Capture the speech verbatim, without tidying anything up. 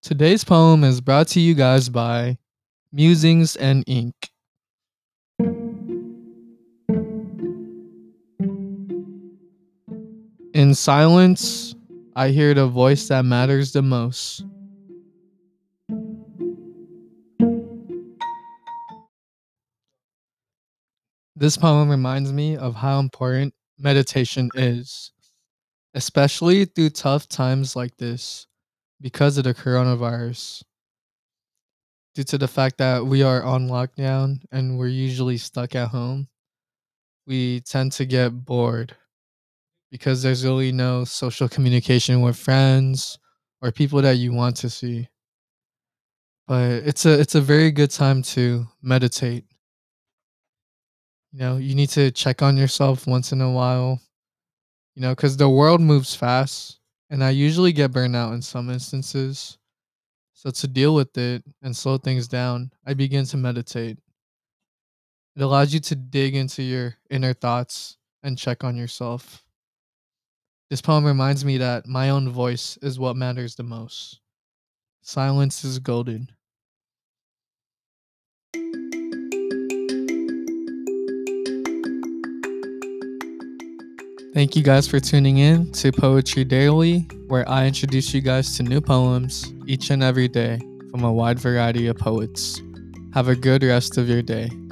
Today's poem is brought to you guys by Musings and Ink. In silence, I hear the voice that matters the most. This poem reminds me of how important meditation is, especially through tough times like this because of the coronavirus. Due to the fact that we are on lockdown and we're usually stuck at home, we tend to get bored because there's really no social communication with friends or people that you want to see. But it's a it's a very good time to meditate. You know, you need to check on yourself once in a while, you know, cuz the world moves fast and I usually get burned out in some instances. So to deal with it and slow things down, I begin to meditate. It allows you to dig into your inner thoughts and check on yourself. This poem reminds me that my own voice is what matters the most. Silence is golden. Thank you guys for tuning in to Poetry Daily, where I introduce you guys to new poems each and every day from a wide variety of poets. Have a good rest of your day.